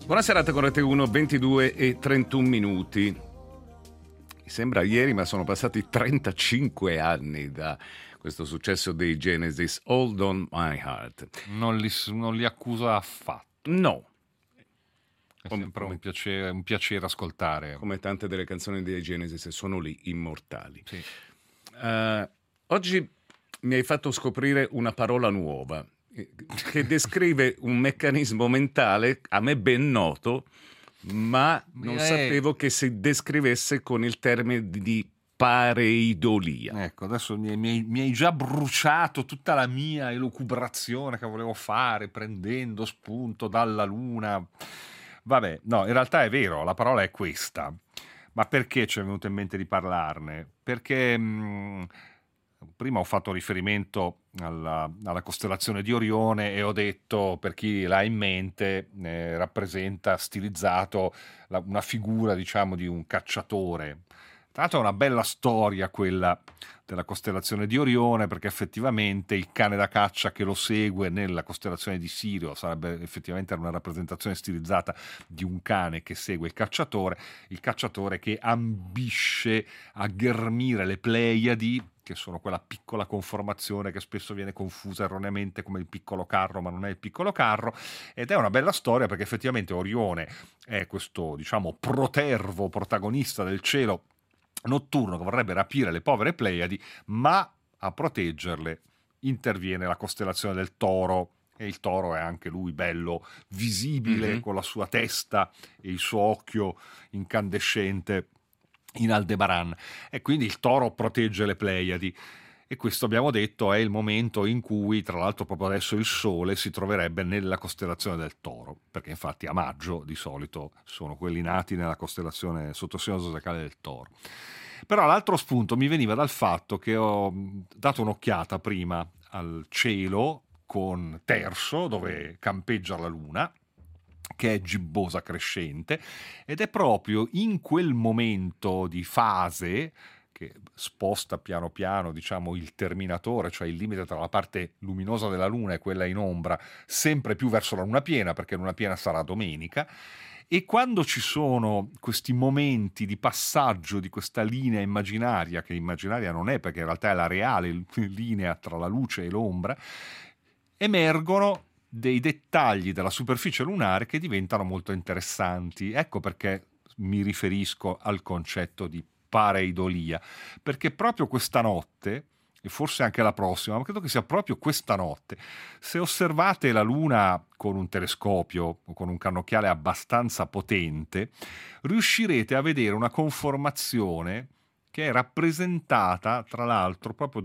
Buona serata con Rete 1, 22 e 31 minuti. Mi sembra ieri, ma sono passati 35 anni da questo successo dei Genesis, Hold on My Heart. Non li accusa affatto. No. È sempre un piacere ascoltare. Come tante delle canzoni dei Genesis sono lì, immortali. Sì. Oggi mi hai fatto scoprire una parola nuova che descrive un meccanismo mentale a me ben noto, ma non sapevo che si descrivesse con il termine di pareidolia. Ecco, adesso mi hai già bruciato tutta la mia elucubrazione che volevo fare prendendo spunto dalla luna. Vabbè, no, in realtà è vero, la parola è questa. Ma perché ci è venuto in mente di parlarne? Perché prima ho fatto riferimento alla costellazione di Orione e ho detto, per chi l'ha in mente, rappresenta stilizzato una figura, diciamo, di un cacciatore. Tra l'altro è una bella storia quella della costellazione di Orione, perché effettivamente il cane da caccia che lo segue nella costellazione di Sirio sarebbe effettivamente una rappresentazione stilizzata di un cane che segue il cacciatore che ambisce a ghermire le Pleiadi, che sono quella piccola conformazione che spesso viene confusa erroneamente come il piccolo carro, ma non è il piccolo carro. Ed è una bella storia perché effettivamente Orione è questo, diciamo, protervo protagonista del cielo notturno che vorrebbe rapire le povere Pleiadi, ma a proteggerle interviene la costellazione del Toro, e il Toro è anche lui bello visibile, con la sua testa e il suo occhio incandescente in Aldebaran, e quindi il Toro protegge le Pleiadi. E questo, abbiamo detto, è il momento in cui, tra l'altro proprio adesso, il Sole si troverebbe nella costellazione del Toro, perché infatti a maggio di solito sono quelli nati nella costellazione sottosegno zodiacale del Toro. Però l'altro spunto mi veniva dal fatto che ho dato un'occhiata prima al cielo con Terzo, dove campeggia la Luna, che è gibbosa crescente, ed è proprio in quel momento di fase che sposta piano piano, diciamo, il terminatore, cioè il limite tra la parte luminosa della Luna e quella in ombra, sempre più verso la Luna piena, perché Luna piena sarà domenica. E quando ci sono questi momenti di passaggio di questa linea immaginaria, che immaginaria non è perché in realtà è la reale linea tra la luce e l'ombra, emergono dei dettagli della superficie lunare che diventano molto interessanti. Ecco perché mi riferisco al concetto di pareidolia, perché proprio questa notte, e forse anche la prossima, ma credo che sia proprio questa notte, se osservate la Luna con un telescopio o con un cannocchiale abbastanza potente, riuscirete a vedere una conformazione che è rappresentata, tra l'altro, proprio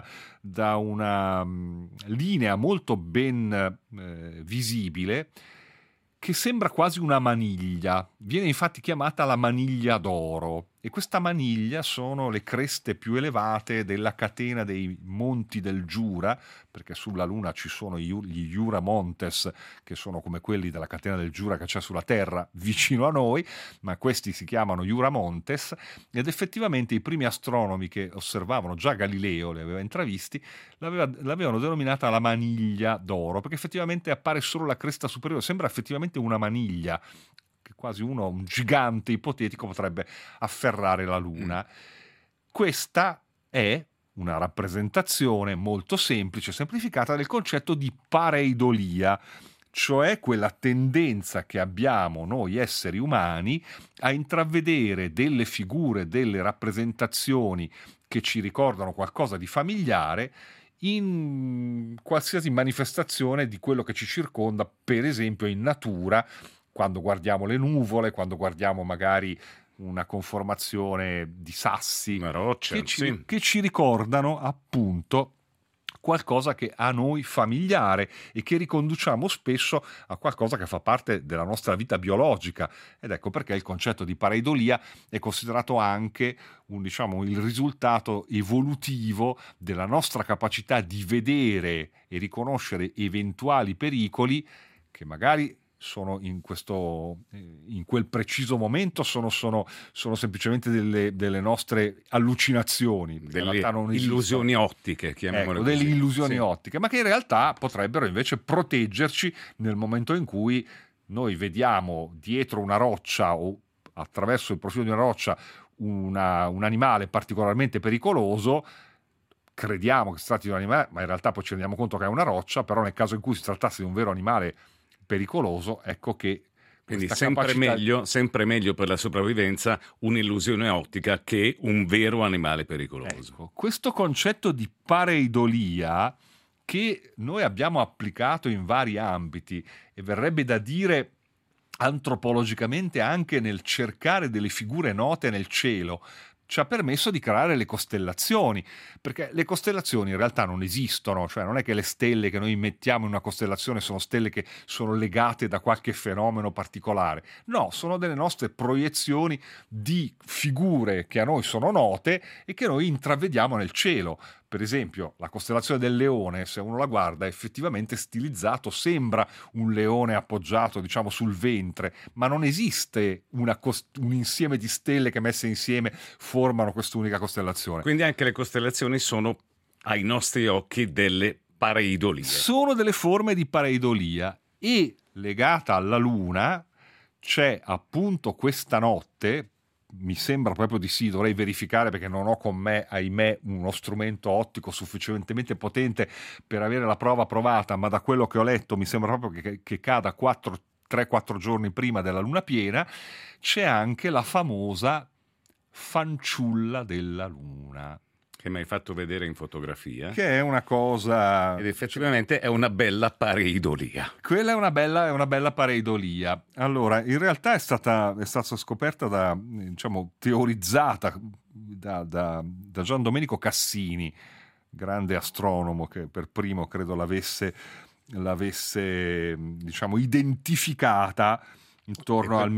da una linea molto ben visibile, che sembra quasi una maniglia. Viene infatti chiamata la maniglia d'oro, e questa maniglia sono le creste più elevate della catena dei monti del Giura, perché sulla Luna ci sono gli Jura Montes, che sono come quelli della catena del Giura che c'è sulla Terra vicino a noi, ma questi si chiamano Jura Montes, ed effettivamente i primi astronomi che osservavano, già Galileo li aveva intravisti, l'avevano denominata la maniglia d'oro, perché effettivamente appare solo la cresta superiore, sembra effettivamente una maniglia, che quasi un gigante ipotetico potrebbe afferrare la Luna. Questa è una rappresentazione molto semplice, semplificata del concetto di pareidolia, cioè quella tendenza che abbiamo noi esseri umani a intravedere delle figure, delle rappresentazioni che ci ricordano qualcosa di familiare in qualsiasi manifestazione di quello che ci circonda, per esempio in natura, quando guardiamo le nuvole, quando guardiamo magari una conformazione di sassi, una roccia, che ci ricordano appunto qualcosa che a noi familiare e che riconduciamo spesso a qualcosa che fa parte della nostra vita biologica. Ed ecco perché il concetto di pareidolia è considerato anche il risultato evolutivo della nostra capacità di vedere e riconoscere eventuali pericoli che magari sono in quel preciso momento sono semplicemente delle nostre allucinazioni, delle illusioni ottiche, chiamiamole così. Delle illusioni ottiche, ma che in realtà potrebbero invece proteggerci nel momento in cui noi vediamo dietro una roccia o attraverso il profilo di una roccia un animale particolarmente pericoloso, crediamo che si tratti di un animale, ma in realtà poi ci rendiamo conto che è una roccia. Però nel caso in cui si trattasse di un vero animale pericoloso, ecco che quindi questa sempre meglio per la sopravvivenza un'illusione ottica che un vero animale pericoloso. Ecco, questo concetto di pareidolia che noi abbiamo applicato in vari ambiti, e verrebbe da dire antropologicamente anche nel cercare delle figure note nel cielo, ci ha permesso di creare le costellazioni, perché le costellazioni in realtà non esistono, cioè non è che le stelle che noi mettiamo in una costellazione sono stelle che sono legate da qualche fenomeno particolare, no, sono delle nostre proiezioni di figure che a noi sono note e che noi intravediamo nel cielo. Per esempio, la costellazione del Leone, se uno la guarda, è effettivamente stilizzato, sembra un leone appoggiato, diciamo, sul ventre, ma non esiste un insieme di stelle che messe insieme formano quest'unica costellazione. Quindi anche le costellazioni sono, ai nostri occhi, delle pareidolie. Sono delle forme di pareidolia, e legata alla Luna c'è appunto questa notte. Mi sembra proprio di sì, dovrei verificare perché non ho con me, ahimè, uno strumento ottico sufficientemente potente per avere la prova provata, ma da quello che ho letto mi sembra proprio che cada 3-4 giorni prima della luna piena. C'è anche la famosa fanciulla della luna, che mi hai fatto vedere in fotografia, che è una cosa, ed effettivamente è una bella pareidolia. Quella è una bella pareidolia. Allora, in realtà è stata scoperta diciamo, teorizzata da Gian Domenico Cassini, grande astronomo che per primo credo l'avesse diciamo identificata intorno al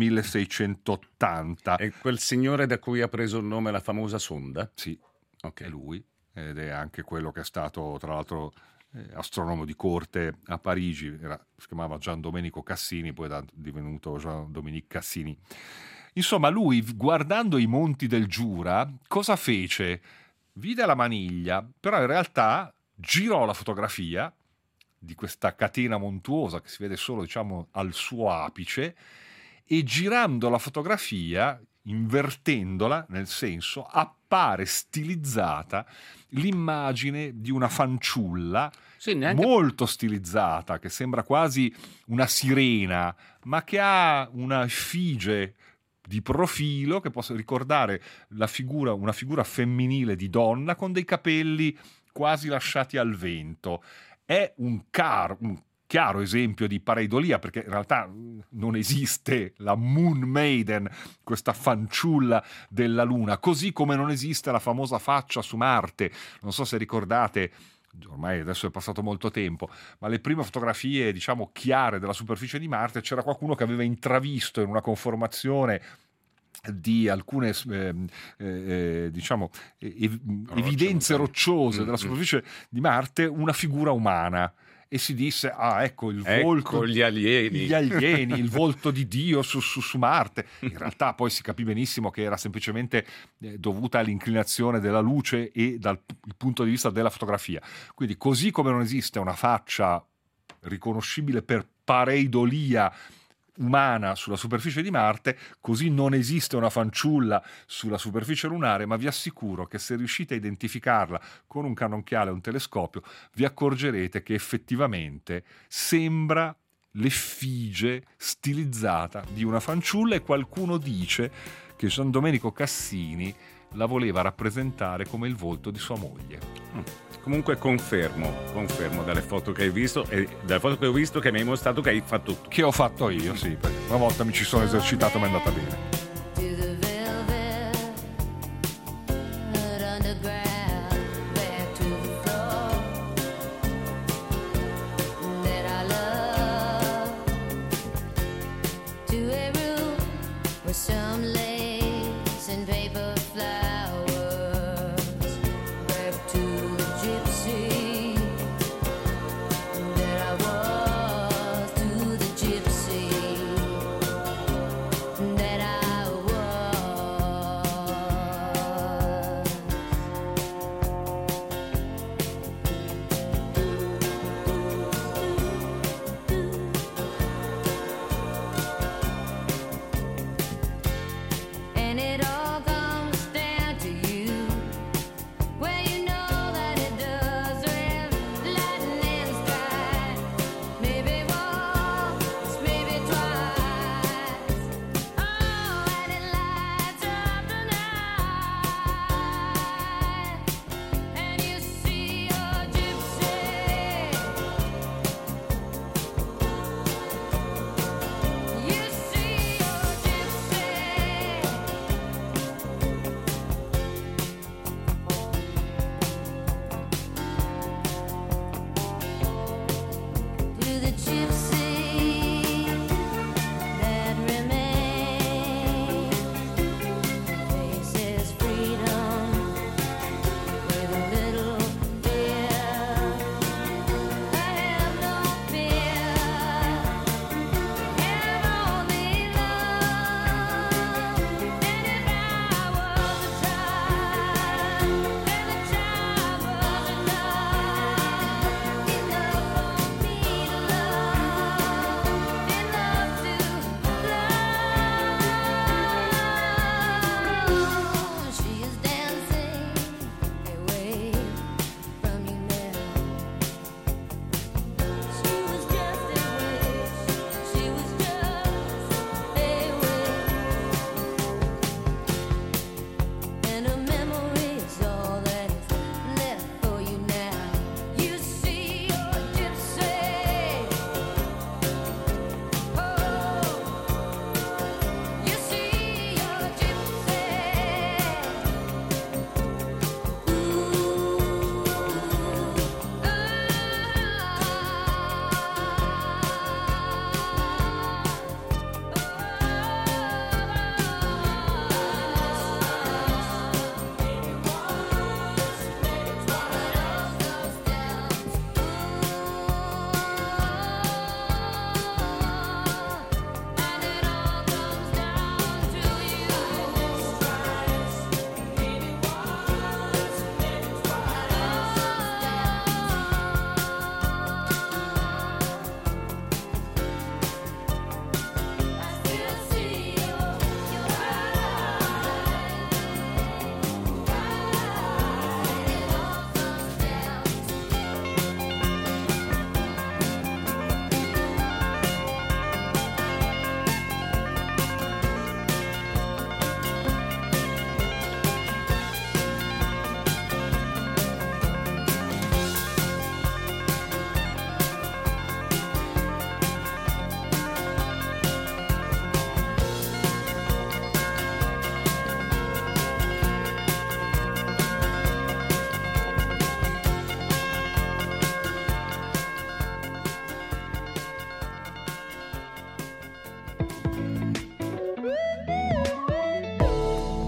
1680. È quel signore da cui ha preso il nome la famosa sonda? Sì. Okay. È lui, ed è anche quello che è stato tra l'altro astronomo di corte a Parigi. Si chiamava Gian Domenico Cassini, poi è divenuto Jean Dominique Cassini. Insomma, lui, guardando i monti del Giura, cosa fece? Vide la maniglia, però in realtà girò la fotografia di questa catena montuosa che si vede solo, diciamo, al suo apice, e girando la fotografia, invertendola, nel senso, appare stilizzata l'immagine di una fanciulla, molto stilizzata, che sembra quasi una sirena, ma che ha una effigie di profilo che possa ricordare una figura femminile di donna con dei capelli quasi lasciati al vento. È un chiaro esempio di pareidolia, perché in realtà non esiste la Moon Maiden, questa fanciulla della Luna, così come non esiste la famosa faccia su Marte. Non so se ricordate, ormai adesso è passato molto tempo, ma le prime fotografie, diciamo, chiare della superficie di Marte, c'era qualcuno che aveva intravisto in una conformazione di alcune diciamo evidenze rocciose della superficie di Marte una figura umana, e si disse ecco il volto, gli alieni, il volto di Dio su Marte. In realtà poi si capì benissimo che era semplicemente dovuta all'inclinazione della luce e dal punto di vista della fotografia. Quindi, così come non esiste una faccia riconoscibile per pareidolia umana sulla superficie di Marte, così non esiste una fanciulla sulla superficie lunare, ma vi assicuro che se riuscite a identificarla con un cannocchiale o un telescopio, vi accorgerete che effettivamente sembra l'effigie stilizzata di una fanciulla, e qualcuno dice che Gian Domenico Cassini la voleva rappresentare come il volto di sua moglie. Comunque confermo dalle foto che hai visto e dalle foto che ho visto che mi hai mostrato che hai fatto tutto. Che ho fatto io, sì, perché una volta mi ci sono esercitato, mi è andata bene. That I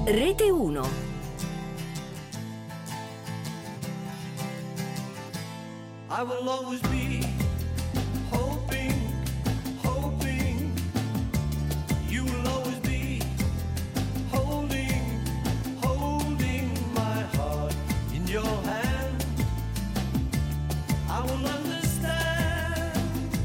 Rete 1. I will always be hoping, hoping. You will always be holding, holding my heart in your hand. I will understand.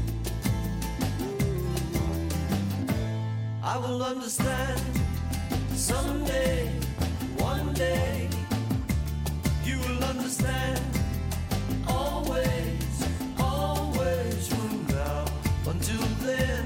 I will understand someday, one day. You will understand. Always, always from now until then.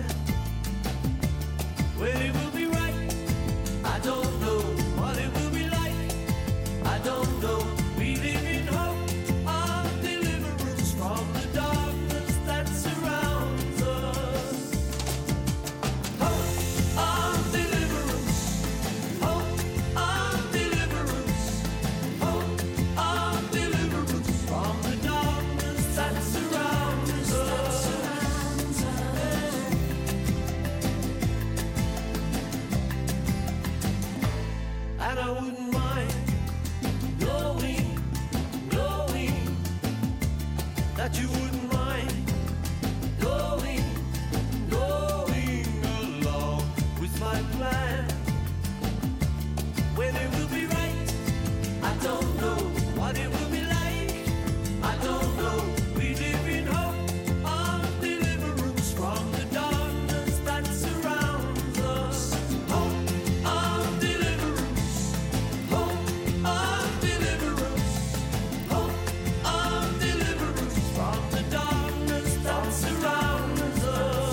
When it will be right, I don't know. What it will be like, I don't know. We live in hope of deliverance from the darkness that surrounds us. Hope of deliverance, hope of deliverance, hope of deliverance from the darkness that surrounds us. And I wouldn't mind knowing, knowing that you wouldn't mind going, going along with my plan. When it will be right, I don't know. What it will be like, I don't know. We live in hope of deliverance from the darkness that surrounds us. Hope of deliverance, hope of deliverance, hope of deliverance from the darkness that surrounds us.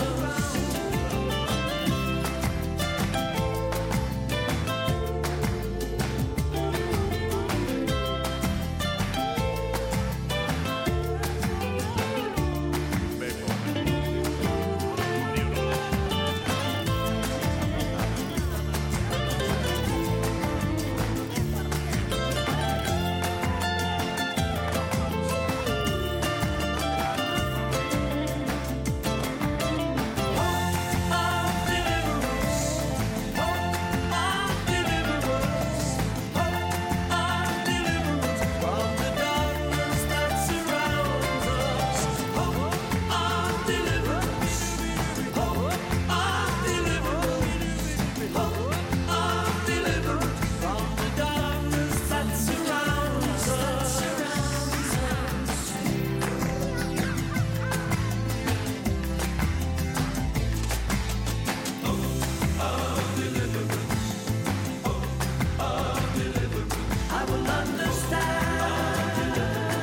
I will understand.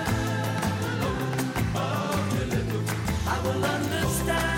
I will understand.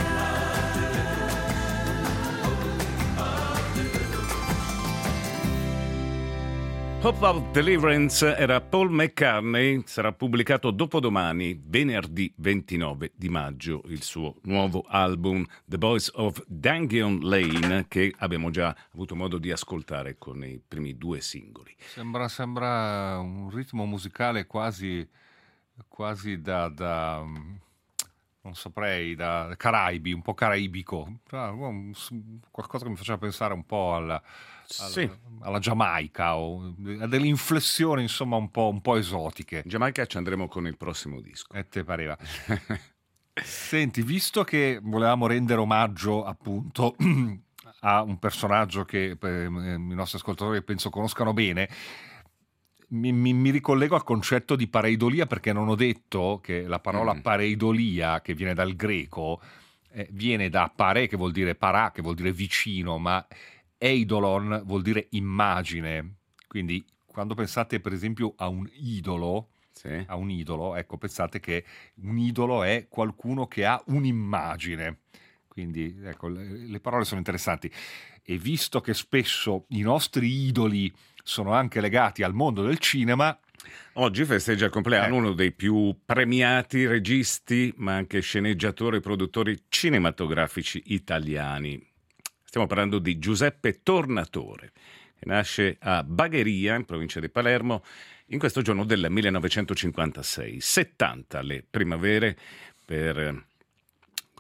Hope of Deliverance era Paul McCartney, sarà pubblicato dopodomani, venerdì 29 di maggio, il suo nuovo album The Boys of Dangion Lane, che abbiamo già avuto modo di ascoltare con i primi 2 singoli. Sembra un ritmo musicale quasi da non saprei, da Caraibi, un po' caraibico, qualcosa che mi faceva pensare un po' Sì, alla Giamaica, o a delle inflessioni insomma un po' esotiche. in Giamaica ci andremo con il prossimo disco. E te pareva. Senti, visto che volevamo rendere omaggio appunto a un personaggio che i nostri ascoltatori penso conoscano bene, mi ricollego al concetto di pareidolia, perché non ho detto che la parola pareidolia, che viene dal greco, viene da pare, che vuol dire parà, che vuol dire vicino, ma eidolon vuol dire immagine. Quindi quando pensate per esempio a un idolo, Sì. ecco, pensate che un idolo è qualcuno che ha un'immagine. Quindi ecco, le parole sono interessanti. E visto che spesso i nostri idoli sono anche legati al mondo del cinema, Oggi festeggia il compleanno uno dei più premiati registi, ma anche sceneggiatori e produttori cinematografici italiani. Stiamo parlando di Giuseppe Tornatore, che nasce a Bagheria, in provincia di Palermo, in questo giorno del 1956. 70 le primavere per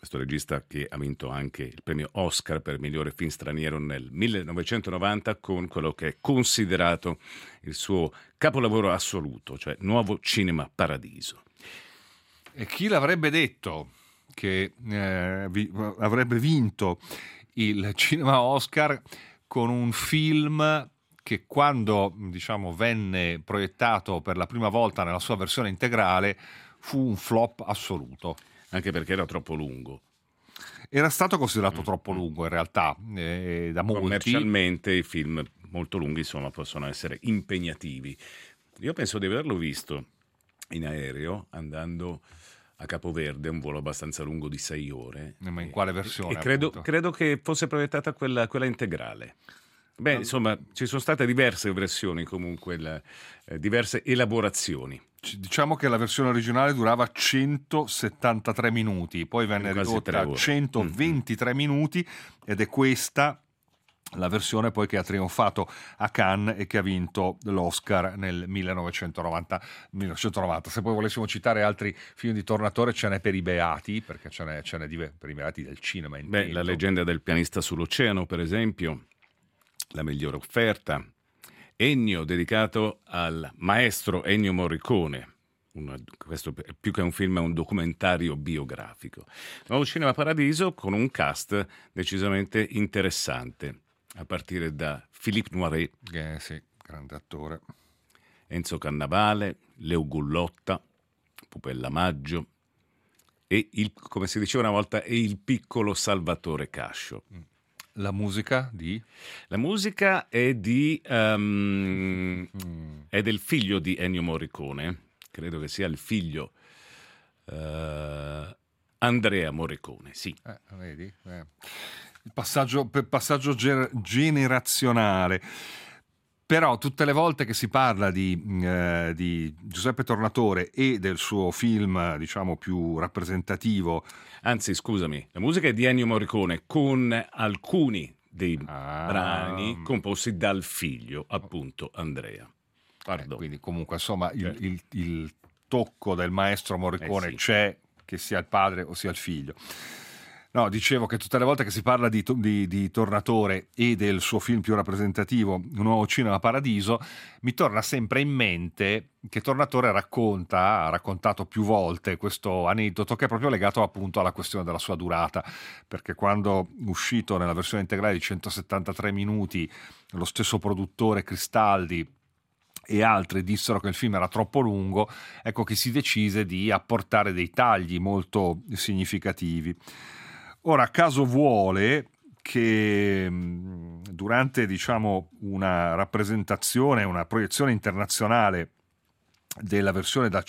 questo regista che ha vinto anche il premio Oscar per migliore film straniero nel 1990 con quello che è considerato il suo capolavoro assoluto, cioè Nuovo Cinema Paradiso. E chi l'avrebbe detto che avrebbe vinto il cinema Oscar con un film che quando, diciamo, venne proiettato per la prima volta nella sua versione integrale fu un flop assoluto. Anche perché era troppo lungo. Era stato considerato troppo lungo in realtà da molti. Commercialmente i film molto lunghi, insomma, possono essere impegnativi. Io penso di averlo visto in aereo andando a Capoverde, un volo abbastanza lungo di 6 ore. Ma in quale versione? E credo che fosse proiettata quella integrale. Beh, insomma, ci sono state diverse versioni, comunque, diverse elaborazioni. Diciamo che la versione originale durava 173 minuti, poi venne Quasi ridotta 3 a ore. 123 minuti ed è questa la versione poi che ha trionfato a Cannes e che ha vinto l'Oscar nel 1990. Se poi volessimo citare altri film di Tornatore ce n'è per i beati, perché ce n'è per i beati del cinema. Beh, La leggenda del pianista sull'oceano, per esempio, La migliore offerta, Ennio, dedicato al maestro Ennio Morricone. Questo più che un film è un documentario biografico. Nuovo Cinema Paradiso con un cast decisamente interessante, a partire da Philippe Noiret, Sì, grande attore. Enzo Cannavale, Leo Gullotta, Pupella Maggio e come si diceva una volta, e il piccolo Salvatore Cascio. La musica di? La musica è è del figlio di Ennio Morricone, credo che sia il figlio Andrea Morricone, sì. Vedi? Il passaggio generazionale. Però tutte le volte che si parla di Giuseppe Tornatore e del suo film, diciamo, più rappresentativo. Anzi, scusami, la musica è di Ennio Morricone con alcuni dei brani composti dal figlio, appunto, Andrea. Pardon. Quindi comunque, insomma, il tocco del maestro Morricone sì. c'è, che sia il padre o sia il figlio. No, dicevo che tutte le volte che si parla di Tornatore e del suo film più rappresentativo, Nuovo Cinema Paradiso, mi torna sempre in mente che Tornatore ha raccontato più volte questo aneddoto che è proprio legato appunto alla questione della sua durata, perché quando uscito nella versione integrale di 173 minuti, lo stesso produttore Cristaldi e altri dissero che il film era troppo lungo, ecco che si decise di apportare dei tagli molto significativi. Ora, caso vuole che durante, diciamo, una rappresentazione, una proiezione internazionale della versione da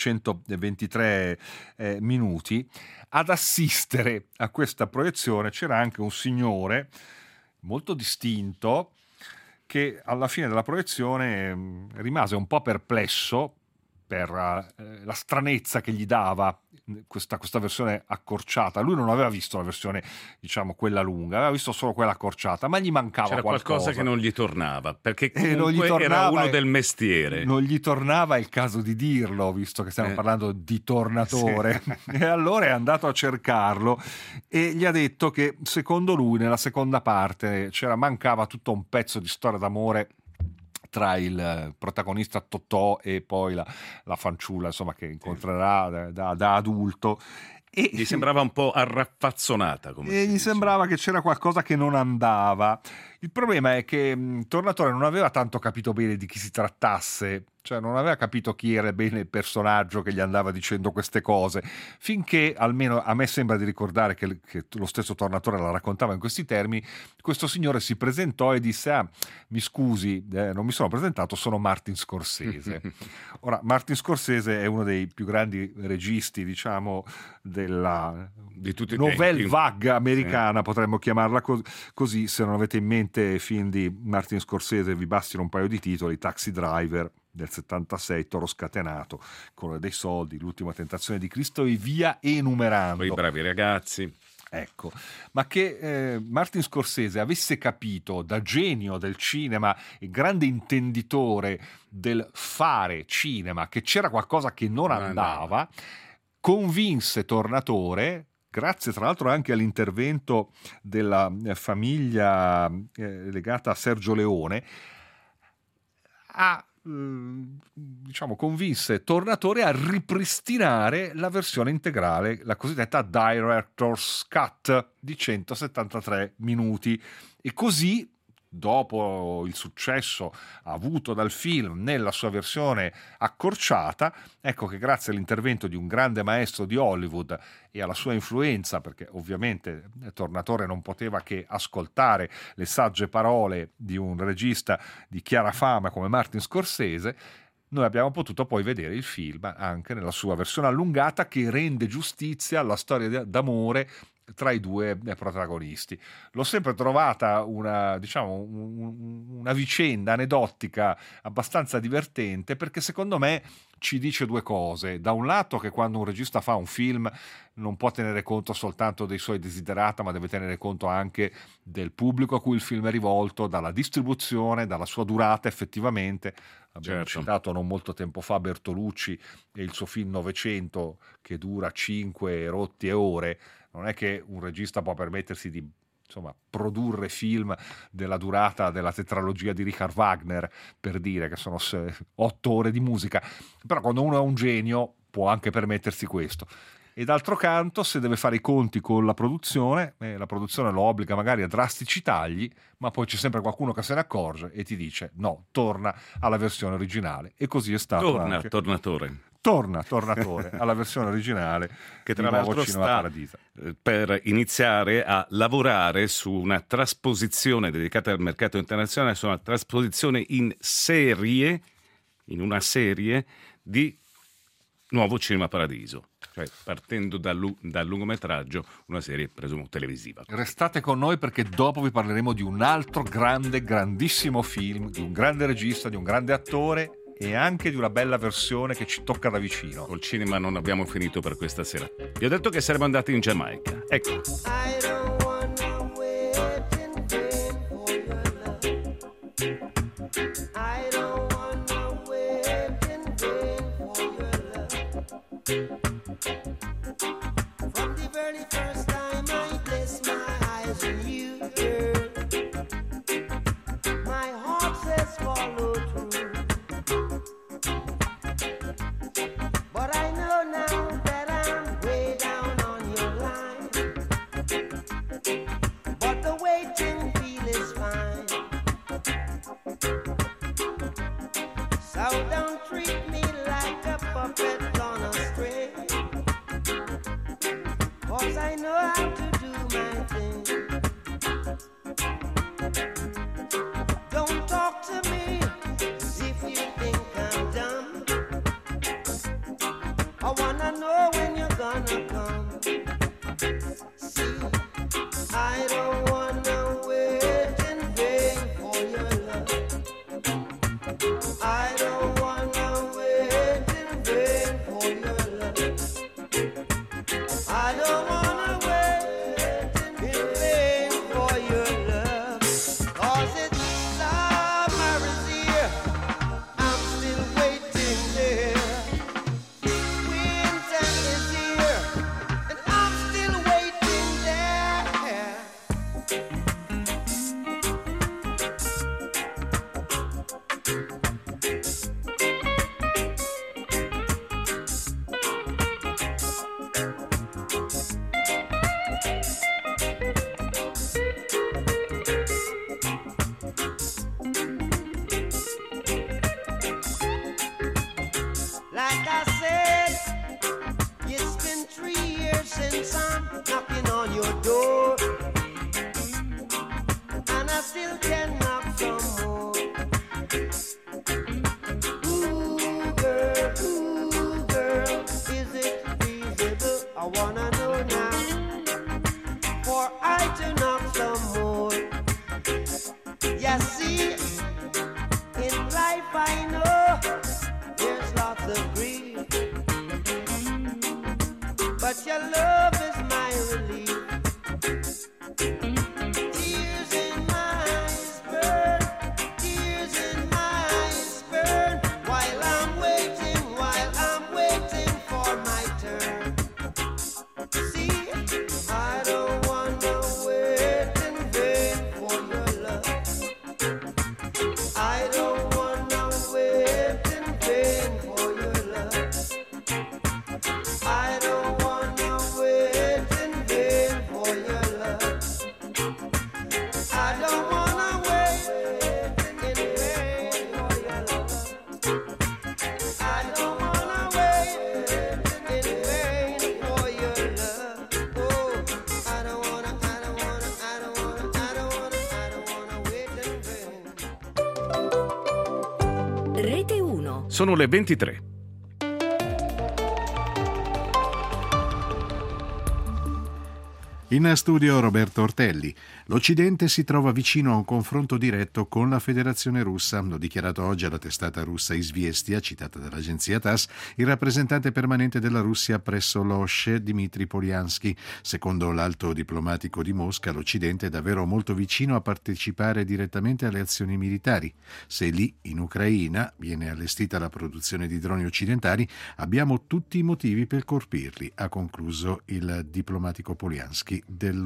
123 minuti, ad assistere a questa proiezione c'era anche un signore molto distinto che alla fine della proiezione rimase un po' perplesso per la stranezza che gli dava questa versione accorciata. Lui non aveva visto la versione, diciamo, quella lunga, aveva visto solo quella accorciata, ma gli mancava C'era qualcosa che non gli tornava, perché comunque era uno del mestiere. Non gli tornava, è il caso di dirlo, visto che stiamo parlando di Tornatore. Sì. E allora è andato a cercarlo e gli ha detto che secondo lui nella seconda parte mancava tutto un pezzo di storia d'amore tra il protagonista Totò e poi la fanciulla, insomma, che incontrerà da adulto. E gli sembrava un po' arraffazzonata. E gli sembrava che c'era qualcosa che non andava. Il problema è che Tornatore non aveva tanto capito bene di chi si trattasse, cioè non aveva capito chi era bene il personaggio che gli andava dicendo queste cose, finché, almeno a me sembra di ricordare che lo stesso Tornatore la raccontava in questi termini, questo signore si presentò e disse: mi scusi, non mi sono presentato, sono Martin Scorsese. Ora, Martin Scorsese è uno dei più grandi registi, diciamo, di tutti i nouvelle tempi. vague americana, sì. Potremmo chiamarla così. Se non avete in mente film di Martin Scorsese, vi bastino un paio di titoli: Taxi Driver del 76, Toro Scatenato, Colore dei soldi, L'ultima tentazione di Cristo e via enumerando. Poi Bravi ragazzi. Ecco, ma che Martin Scorsese avesse capito, da genio del cinema e grande intenditore del fare cinema, che c'era qualcosa che non andava, convinse Tornatore, grazie tra l'altro anche all'intervento della famiglia legata a Sergio Leone, convinse Tornatore a ripristinare la versione integrale, la cosiddetta Director's Cut di 173 minuti, e così, dopo il successo avuto dal film nella sua versione accorciata, ecco che grazie all'intervento di un grande maestro di Hollywood e alla sua influenza, perché ovviamente Tornatore non poteva che ascoltare le sagge parole di un regista di chiara fama come Martin Scorsese, noi abbiamo potuto poi vedere il film anche nella sua versione allungata, che rende giustizia alla storia d'amore tra i due protagonisti. L'ho sempre trovata una vicenda aneddotica abbastanza divertente, perché secondo me ci dice due cose. Da un lato, che quando un regista fa un film non può tenere conto soltanto dei suoi desiderata, ma deve tenere conto anche del pubblico a cui il film è rivolto, dalla distribuzione, dalla sua durata effettivamente. Abbiamo citato non molto tempo fa Bertolucci e il suo film 900, che dura 5 rotte ore. Non è che un regista può permettersi di produrre film della durata della tetralogia di Richard Wagner, per dire, che sono 8 ore di musica. Però quando uno è un genio può anche permettersi questo. E d'altro canto, se deve fare i conti con la produzione lo obbliga magari a drastici tagli, ma poi c'è sempre qualcuno che se ne accorge e ti dice no, torna alla versione originale. E così è stato. Tornatore alla versione originale, che tra l'altro sta per iniziare a lavorare su una trasposizione dedicata al mercato internazionale, su una trasposizione in una serie di Nuovo Cinema Paradiso, cioè partendo dal lungometraggio, una serie presumo televisiva. Restate con noi, perché dopo vi parleremo di un altro grandissimo film, di un grande regista, di un grande attore, e anche di una bella versione che ci tocca da vicino. Col cinema non abbiamo finito per questa sera. Vi ho detto che saremmo andati in Giamaica. Ecco. From the very first time I placed my eyes on you, girl, my heart says follow through. But I know now that I'm way down on your line. But the waiting feel is fine. So don't treat me like a puppet on a string, 'cause I know how to do my thing. Sono le 23. In studio Roberto Ortelli. L'Occidente si trova vicino a un confronto diretto con la Federazione Russa. L'ho dichiarato oggi alla testata russa Izviestia, citata dall'agenzia TASS, il rappresentante permanente della Russia presso l'OSCE, Dmitry Polyansky. Secondo l'alto diplomatico di Mosca, l'Occidente è davvero molto vicino a partecipare direttamente alle azioni militari. Se lì, in Ucraina, viene allestita la produzione di droni occidentali, abbiamo tutti i motivi per colpirli, ha concluso il diplomatico Polyansky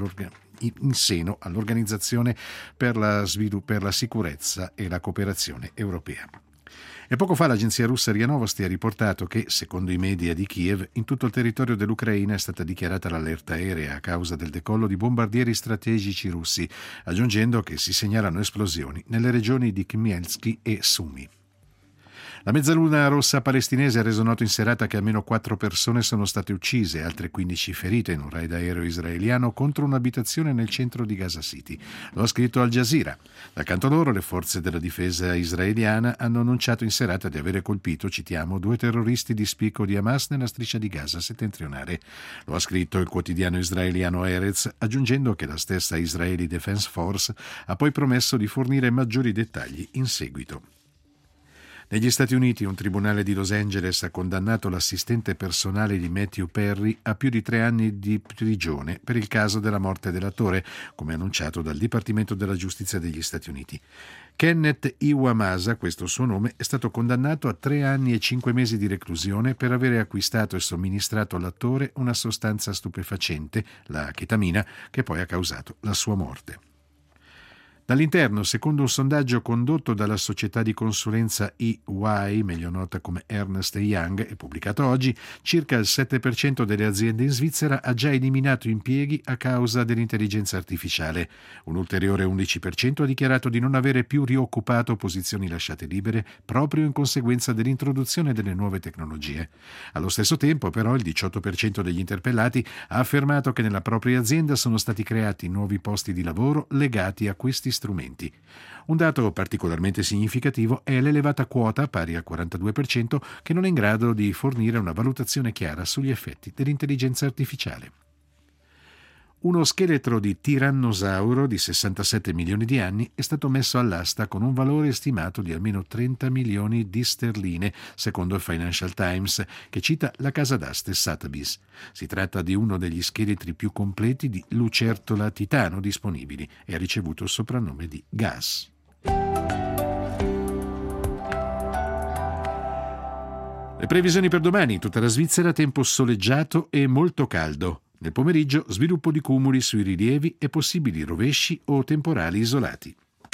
in seno all'Organizzazione per la sicurezza e la cooperazione europea. E poco fa l'agenzia russa RIA Novosti ha riportato che, secondo i media di Kiev, in tutto il territorio dell'Ucraina è stata dichiarata l'allerta aerea a causa del decollo di bombardieri strategici russi, aggiungendo che si segnalano esplosioni nelle regioni di Khmelnytskyi e Sumy. La Mezzaluna Rossa palestinese ha reso noto in serata che almeno 4 persone sono state uccise e altre 15 ferite in un raid aereo israeliano contro un'abitazione nel centro di Gaza City. Lo ha scritto Al Jazeera. Dal canto loro, le forze della difesa israeliana hanno annunciato in serata di avere colpito, citiamo, 2 terroristi di spicco di Hamas nella striscia di Gaza settentrionale. Lo ha scritto il quotidiano israeliano Erez, aggiungendo che la stessa Israeli Defense Force ha poi promesso di fornire maggiori dettagli in seguito. Negli Stati Uniti un tribunale di Los Angeles ha condannato l'assistente personale di Matthew Perry a più di 3 anni di prigione per il caso della morte dell'attore, come annunciato dal Dipartimento della Giustizia degli Stati Uniti. Kenneth Iwamasa, questo suo nome, è stato condannato a 3 anni e 5 mesi di reclusione per avere acquistato e somministrato all'attore una sostanza stupefacente, la chetamina, che poi ha causato la sua morte. Dall'interno, secondo un sondaggio condotto dalla società di consulenza EY, meglio nota come Ernst & Young, e pubblicato oggi, circa il 7% delle aziende in Svizzera ha già eliminato impieghi a causa dell'intelligenza artificiale. Un ulteriore 11% ha dichiarato di non avere più rioccupato posizioni lasciate libere proprio in conseguenza dell'introduzione delle nuove tecnologie. Allo stesso tempo, però, il 18% degli interpellati ha affermato che nella propria azienda sono stati creati nuovi posti di lavoro legati a questi strumenti. Un dato particolarmente significativo è l'elevata quota, pari al 42%, che non è in grado di fornire una valutazione chiara sugli effetti dell'intelligenza artificiale. Uno scheletro di tirannosauro di 67 milioni di anni è stato messo all'asta con un valore stimato di almeno 30 milioni di sterline, secondo il Financial Times, che cita la casa d'aste Sotheby's. Si tratta di uno degli scheletri più completi di lucertola titano disponibili e ha ricevuto il soprannome di Gas. Le previsioni per domani: in tutta la Svizzera tempo soleggiato e molto caldo. Nel pomeriggio sviluppo di cumuli sui rilievi e possibili rovesci o temporali isolati.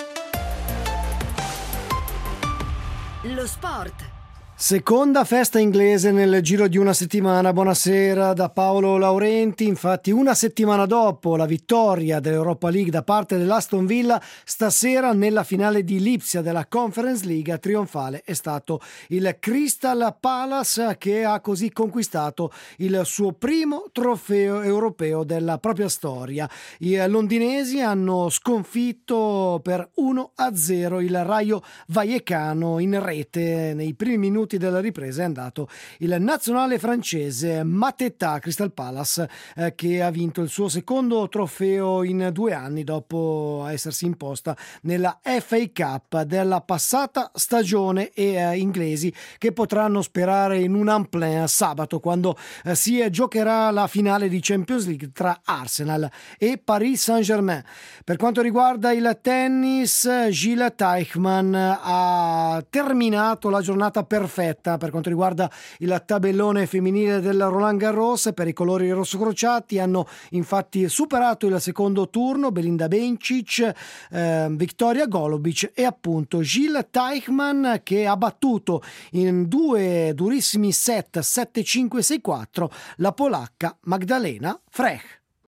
Lo sport. Seconda festa inglese nel giro di una settimana. Buonasera da Paolo Laurenti. Infatti, una settimana dopo la vittoria dell'Europa League da parte dell'Aston Villa, stasera nella finale di Lipsia della Conference League trionfale è stato il Crystal Palace, che ha così conquistato il suo primo trofeo europeo della propria storia. I londinesi hanno sconfitto per 1-0 il Rayo Vallecano. In rete nei primi minuti della ripresa è andato il nazionale francese Mateta. Crystal Palace che ha vinto il suo secondo trofeo in 2 anni dopo essersi imposta nella FA Cup della passata stagione, e inglesi che potranno sperare in un en plein sabato, quando si giocherà la finale di Champions League tra Arsenal e Paris Saint-Germain. Per quanto riguarda il tennis, Jule Teichmann ha terminato la giornata perfetta per quanto riguarda il tabellone femminile del Roland Garros. Per i colori rossocrociati hanno infatti superato il secondo turno Belinda Bencic, Victoria Golubic e appunto Jule Teichmann, che ha battuto in 2 durissimi set 7-5-6-4 la polacca Magdalena Frech.